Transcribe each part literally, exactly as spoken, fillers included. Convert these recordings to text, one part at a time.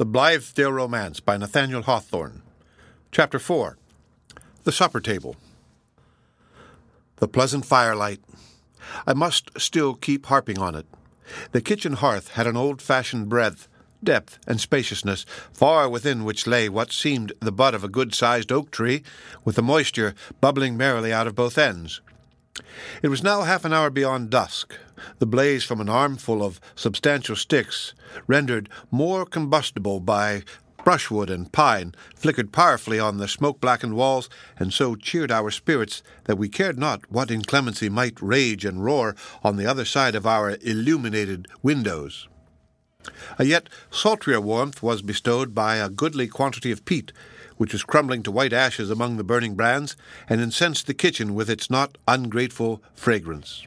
The Blithedale Romance by Nathaniel Hawthorne. Chapter four. The Supper Table. The pleasant firelight. I must still keep harping on it. The kitchen hearth had an old-fashioned breadth, depth, and spaciousness, far within which lay what seemed the bud of a good-sized oak tree, with the moisture bubbling merrily out of both ends. It was now half an hour beyond dusk. The blaze from an armful of substantial sticks, rendered more combustible by brushwood and pine, flickered powerfully on the smoke-blackened walls, and so cheered our spirits that we cared not what inclemency might rage and roar on the other side of our illuminated windows. A yet sultrier warmth was bestowed by a goodly quantity of peat, which was crumbling to white ashes among the burning brands, and incensed the kitchen with its not ungrateful fragrance.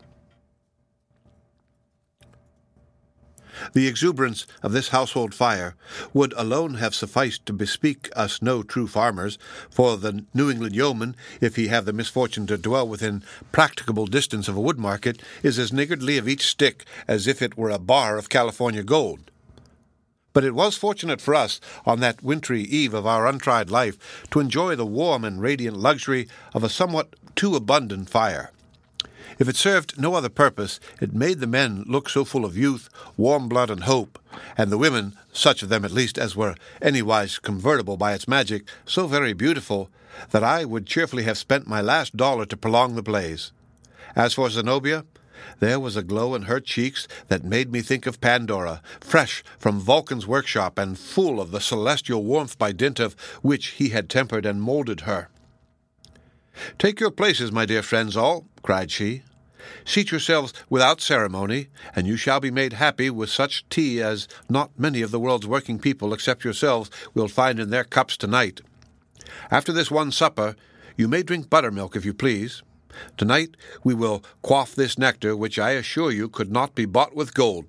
The exuberance of this household fire would alone have sufficed to bespeak us no true farmers, for the New England yeoman, if he have the misfortune to dwell within practicable distance of a wood market, is as niggardly of each stick as if it were a bar of California gold. But it was fortunate for us, on that wintry eve of our untried life, to enjoy the warm and radiant luxury of a somewhat too abundant fire. If it served no other purpose, it made the men look so full of youth, warm blood, and hope, and the women, such of them at least as were anywise convertible by its magic, so very beautiful, that I would cheerfully have spent my last dollar to prolong the blaze. As for Zenobia, there was a glow in her cheeks that made me think of Pandora, fresh from Vulcan's workshop and full of the celestial warmth by dint of which he had tempered and moulded her. "Take your places, my dear friends all," cried she. "Seat yourselves without ceremony, and you shall be made happy with such tea as not many of the world's working people, except yourselves, will find in their cups tonight. After this one supper, you may drink buttermilk if you please. Tonight we will quaff this nectar, which I assure you could not be bought with gold."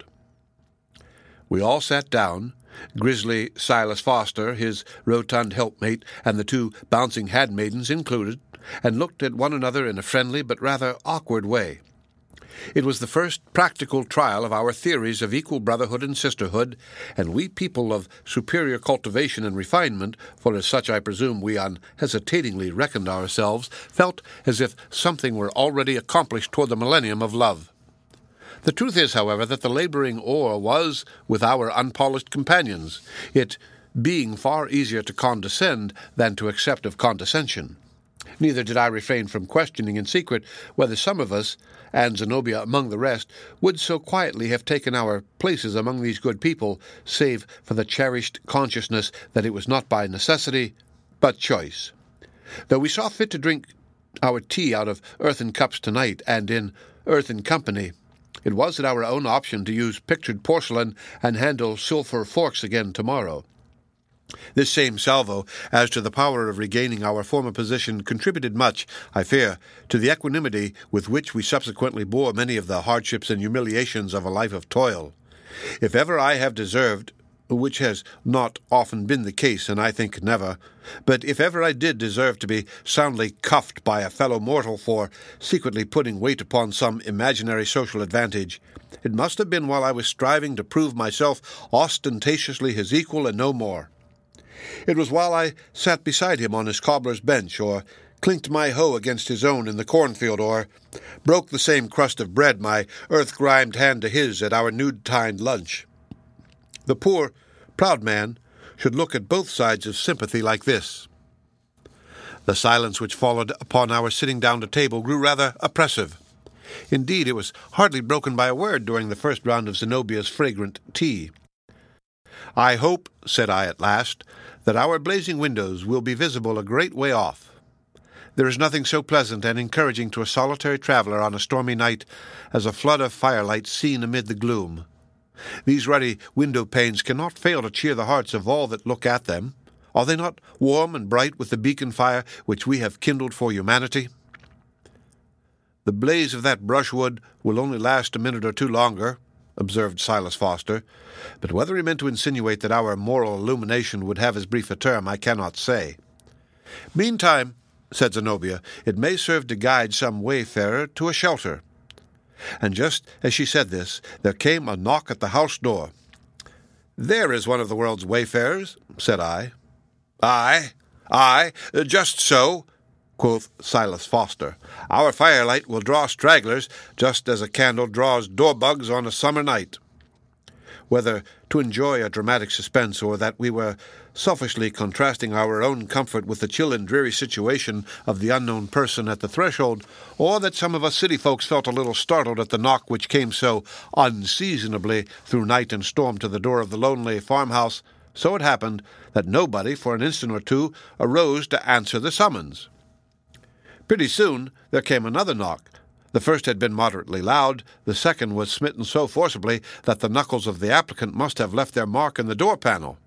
We all sat down, Grizzly Silas Foster, his rotund helpmate, and the two bouncing handmaidens included, and looked at one another in a friendly but rather awkward way. It was the first practical trial of our theories of equal brotherhood and sisterhood, and we people of superior cultivation and refinement, for as such I presume we unhesitatingly reckoned ourselves, felt as if something were already accomplished toward the millennium of love. The truth is, however, that the laboring oar was with our unpolished companions, it being far easier to condescend than to accept of condescension. Neither did I refrain from questioning in secret whether some of us, and Zenobia among the rest, would so quietly have taken our places among these good people, save for the cherished consciousness that it was not by necessity, but choice. Though we saw fit to drink our tea out of earthen cups tonight, and in earthen company, it was at our own option to use pictured porcelain and handle silver forks again tomorrow. This same salvo as to the power of regaining our former position contributed much, I fear, to the equanimity with which we subsequently bore many of the hardships and humiliations of a life of toil. If ever I have deserved, which has not often been the case, and I think never, but if ever I did deserve to be soundly cuffed by a fellow mortal for secretly putting weight upon some imaginary social advantage, it must have been while I was striving to prove myself ostentatiously his equal and no more. It was while I sat beside him on his cobbler's bench, or clinked my hoe against his own in the cornfield, or broke the same crust of bread, my earth-grimed hand to his, at our noontide lunch. The poor, proud man should look at both sides of sympathy like this. The silence which followed upon our sitting down to table grew rather oppressive. Indeed, it was hardly broken by a word during the first round of Zenobia's fragrant tea. "I hope," said I at last, "that our blazing windows will be visible a great way off. There is nothing so pleasant and encouraging to a solitary traveller on a stormy night as a flood of firelight seen amid the gloom. These ruddy window-panes cannot fail to cheer the hearts of all that look at them. Are they not warm and bright with the beacon fire which we have kindled for humanity?" "The blaze of that brushwood will only last a minute or two longer," observed Silas Foster, but whether he meant to insinuate that our moral illumination would have as brief a term, I cannot say. "Meantime," said Zenobia, "it may serve to guide some wayfarer to a shelter." And just as she said this, there came a knock at the house door. "There is one of the world's wayfarers," said I. "Aye, aye, just so," quoth Silas Foster. "Our firelight will draw stragglers, just as a candle draws door-bugs on a summer night." Whether to enjoy a dramatic suspense, or that we were selfishly contrasting our own comfort with the chill and dreary situation of the unknown person at the threshold, or that some of us city folks felt a little startled at the knock which came so unseasonably through night and storm to the door of the lonely farmhouse, so it happened that nobody for an instant or two arose to answer the summons. Pretty soon there came another knock. The first had been moderately loud, the second was smitten so forcibly that the knuckles of the applicant must have left their mark in the door panel.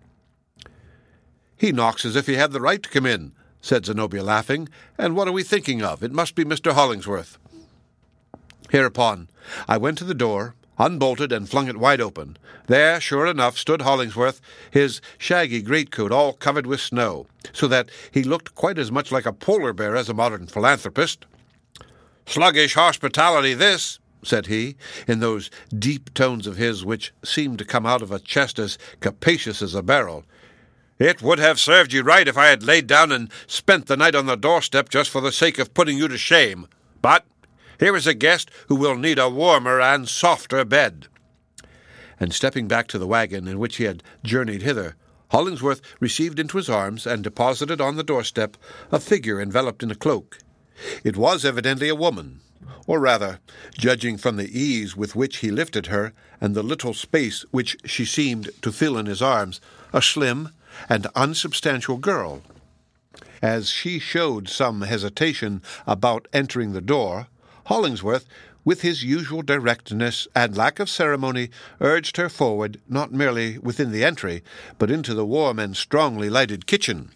"He knocks as if he had the right to come in," said Zenobia, laughing, "and what are we thinking of? It must be Mister Hollingsworth." Hereupon I went to the door, unbolted, and flung it wide open. There, sure enough, stood Hollingsworth, his shaggy greatcoat all covered with snow, so that he looked quite as much like a polar bear as a modern philanthropist. "Sluggish hospitality, this," said he, in those deep tones of his which seemed to come out of a chest as capacious as a barrel. "It would have served you right if I had laid down and spent the night on the doorstep just for the sake of putting you to shame. But here is a guest who will need a warmer and softer bed." And stepping back to the wagon in which he had journeyed hither, Hollingsworth received into his arms and deposited on the doorstep a figure enveloped in a cloak. It was evidently a woman, or rather, judging from the ease with which he lifted her and the little space which she seemed to fill in his arms, a slim and unsubstantial girl. As she showed some hesitation about entering the door, Hollingsworth, with his usual directness and lack of ceremony, urged her forward, not merely within the entry, but into the warm and strongly lighted kitchen.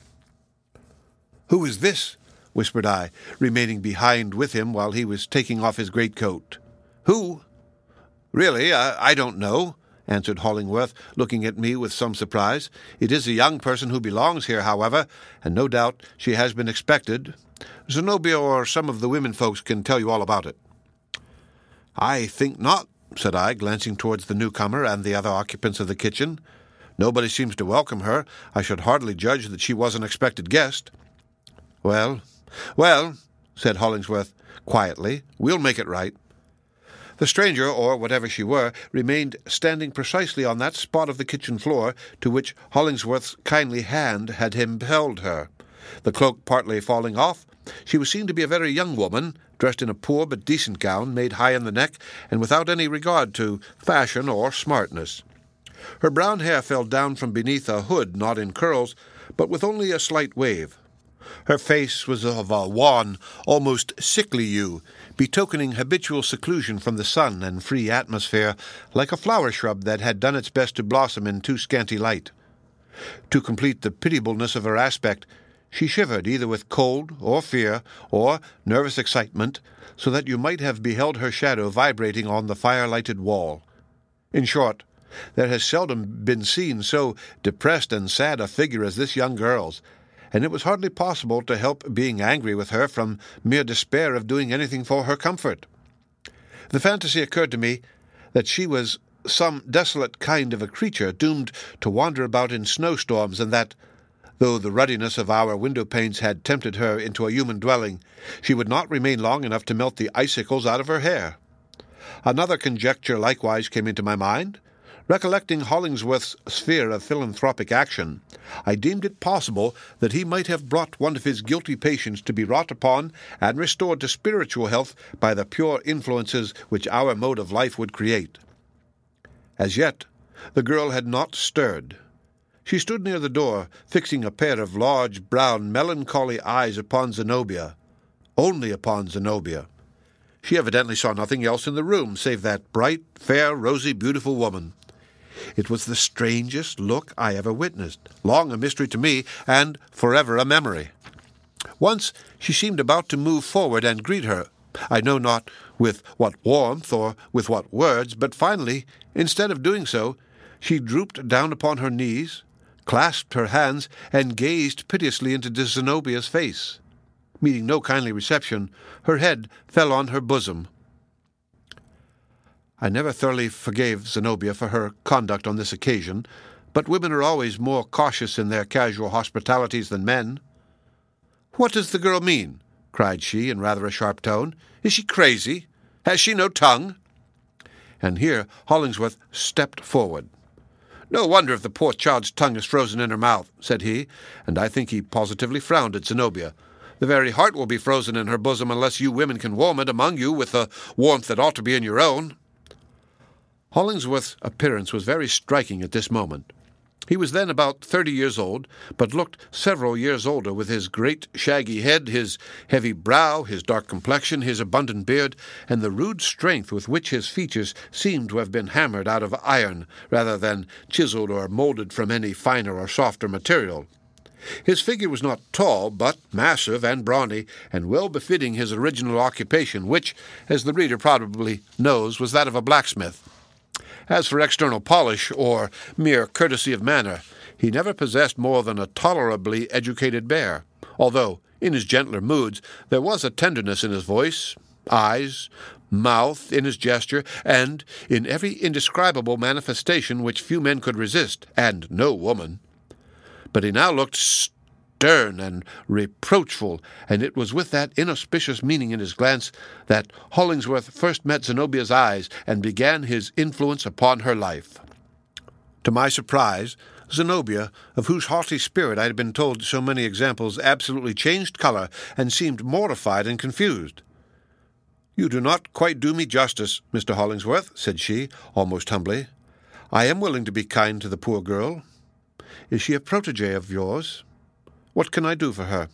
"Who is this?" whispered I, remaining behind with him while he was taking off his greatcoat. "Who? Really, I, I don't know," answered Hollingworth, looking at me with some surprise. "It is a young person who belongs here, however, and no doubt she has been expected. Zenobia or some of the women folks can tell you all about it." "I think not," said I, glancing towards the newcomer and the other occupants of the kitchen. "Nobody seems to welcome her. I should hardly judge that she was an expected guest." "Well, well," said Hollingsworth quietly, "we'll make it right." The stranger, or whatever she were, remained standing precisely on that spot of the kitchen floor to which Hollingsworth's kindly hand had impelled her. The cloak partly falling off, she was seen to be a very young woman, dressed in a poor but decent gown, made high in the neck, and without any regard to fashion or smartness. Her brown hair fell down from beneath a hood not in curls, but with only a slight wave. Her face was of a wan, almost sickly hue, betokening habitual seclusion from the sun and free atmosphere, like a flower shrub that had done its best to blossom in too scanty light. To complete the pitiableness of her aspect, she shivered either with cold or fear or nervous excitement, so that you might have beheld her shadow vibrating on the fire-lighted wall. In short, there has seldom been seen so depressed and sad a figure as this young girl's, and it was hardly possible to help being angry with her from mere despair of doing anything for her comfort. The fantasy occurred to me that she was some desolate kind of a creature doomed to wander about in snowstorms, and that, though the ruddiness of our window-panes had tempted her into a human dwelling, she would not remain long enough to melt the icicles out of her hair. Another conjecture likewise came into my mind. Recollecting Hollingsworth's sphere of philanthropic action, I deemed it possible that he might have brought one of his guilty patients to be wrought upon and restored to spiritual health by the pure influences which our mode of life would create. As yet, the girl had not stirred. She stood near the door, fixing a pair of large, brown, melancholy eyes upon Zenobia, only upon Zenobia. She evidently saw nothing else in the room save that bright, fair, rosy, beautiful woman. It was the strangest look I ever witnessed, long a mystery to me, and forever a memory. Once she seemed about to move forward and greet her, I know not with what warmth or with what words, but finally, instead of doing so, she drooped down upon her knees, clasped her hands, and gazed piteously into Zenobia's face. Meeting no kindly reception, her head fell on her bosom. I never thoroughly forgave Zenobia for her conduct on this occasion, but women are always more cautious in their casual hospitalities than men." "What does the girl mean?" cried she in rather a sharp tone. "Is she crazy? Has she no tongue?" And here Hollingsworth stepped forward. "No wonder if the poor child's tongue is frozen in her mouth," said he, and I think he positively frowned at Zenobia. "The very heart will be frozen in her bosom unless you women can warm it among you with the warmth that ought to be in your own." Hollingsworth's appearance was very striking at this moment. He was then about thirty years old, but looked several years older, with his great shaggy head, his heavy brow, his dark complexion, his abundant beard, and the rude strength with which his features seemed to have been hammered out of iron, rather than chiseled or molded from any finer or softer material. His figure was not tall, but massive and brawny, and well befitting his original occupation, which, as the reader probably knows, was that of a blacksmith. As for external polish, or mere courtesy of manner, he never possessed more than a tolerably educated bear, although, in his gentler moods, there was a tenderness in his voice, eyes, mouth, in his gesture, and in every indescribable manifestation which few men could resist, and no woman. But he now looked stern and reproachful, and it was with that inauspicious meaning in his glance that Hollingsworth first met Zenobia's eyes and began his influence upon her life. To my surprise, Zenobia, of whose haughty spirit I had been told so many examples, absolutely changed colour and seemed mortified and confused. "You do not quite do me justice, Mister Hollingsworth," said she, almost humbly. "I am willing to be kind to the poor girl. Is she a protégée of yours? What can I do for her?"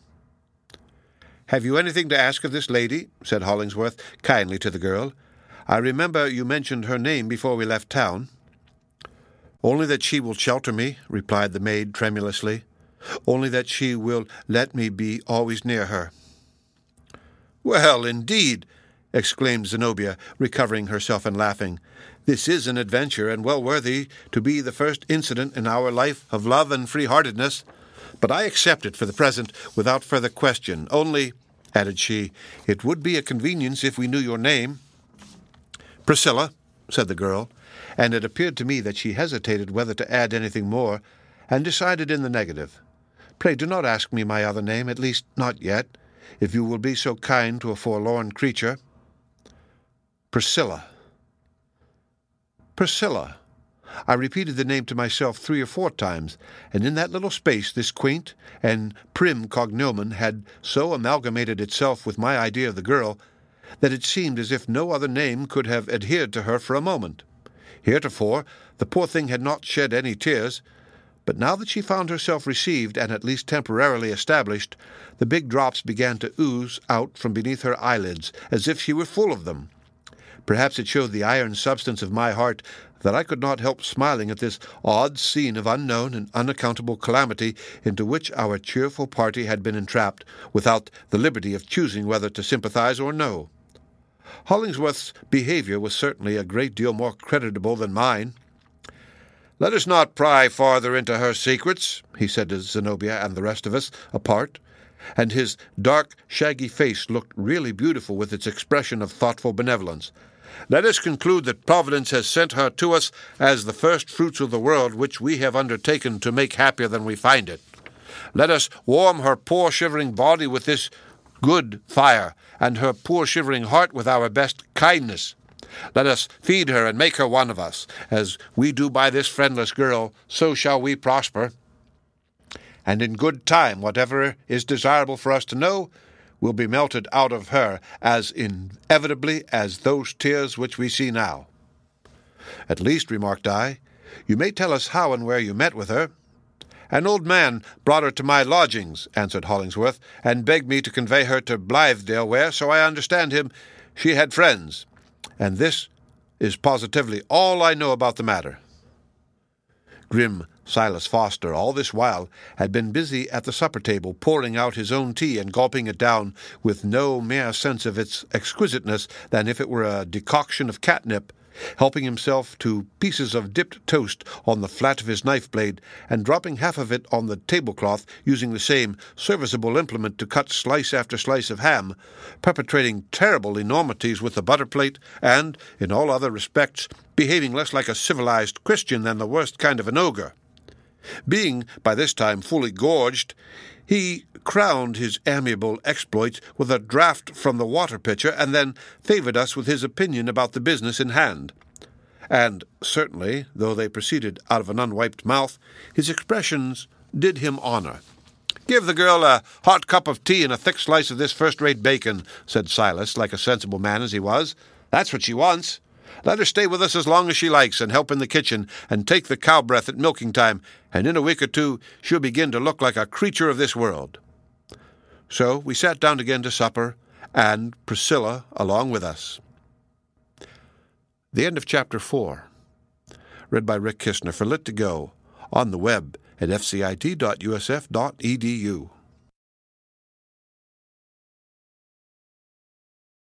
"Have you anything to ask of this lady?" said Hollingsworth kindly to the girl. "I remember you mentioned her name before we left town." "Only that she will shelter me," replied the maid tremulously. "Only that she will let me be always near her." "Well, indeed," exclaimed Zenobia, recovering herself and laughing. "This is an adventure, and well worthy to be the first incident in our life of love and free-heartedness. But I accept it for the present without further question. Only," added she, "it would be a convenience if we knew your name." "Priscilla," said the girl, and it appeared to me that she hesitated whether to add anything more, and decided in the negative. "Pray do not ask me my other name, at least not yet, if you will be so kind to a forlorn creature." Priscilla. Priscilla. I repeated the name to myself three or four times, and in that little space this quaint and prim cognomen had so amalgamated itself with my idea of the girl that it seemed as if no other name could have adhered to her for a moment. Heretofore the poor thing had not shed any tears, but now that she found herself received and at least temporarily established, the big drops began to ooze out from beneath her eyelids, as if she were full of them. Perhaps it showed the iron substance of my heart that I could not help smiling at this odd scene of unknown and unaccountable calamity into which our cheerful party had been entrapped, without the liberty of choosing whether to sympathize or no. Hollingsworth's behavior was certainly a great deal more creditable than mine. "Let us not pry farther into her secrets," he said to Zenobia and the rest of us, apart, and his dark, shaggy face looked really beautiful with its expression of thoughtful benevolence. "Let us conclude that Providence has sent her to us as the first fruits of the world, which we have undertaken to make happier than we find it. Let us warm her poor shivering body with this good fire, and her poor shivering heart with our best kindness. Let us feed her and make her one of us. As we do by this friendless girl, so shall we prosper. And in good time, whatever is desirable for us to know will be melted out of her as inevitably as those tears which we see now." "At least," remarked I, "you may tell us how and where you met with her." "An old man brought her to my lodgings," answered Hollingsworth, "and begged me to convey her to Blithedale, where, so I understand him, she had friends. And this is positively all I know about the matter." Grim Silas Foster, all this while, had been busy at the supper-table, pouring out his own tea and gulping it down with no mere sense of its exquisiteness than if it were a decoction of catnip, helping himself to pieces of dipped toast on the flat of his knife-blade, and dropping half of it on the tablecloth, using the same serviceable implement to cut slice after slice of ham, perpetrating terrible enormities with the butter-plate, and, in all other respects, behaving less like a civilized Christian than the worst kind of an ogre. Being by this time fully gorged, he crowned his amiable exploits with a draught from the water-pitcher, and then favoured us with his opinion about the business in hand. And certainly, though they proceeded out of an unwiped mouth, his expressions did him honour. "Give the girl a hot cup of tea and a thick slice of this first-rate bacon," said Silas, like a sensible man as he was. "That's what she wants. Let her stay with us as long as she likes, and help in the kitchen, and take the cow breath at milking time, and in a week or two she'll begin to look like a creature of this world." So we sat down again to supper, and Priscilla along with us. The end of chapter four. Read by Rick Kistner for Lit to Go, on the web at f c i t dot u s f dot e d u.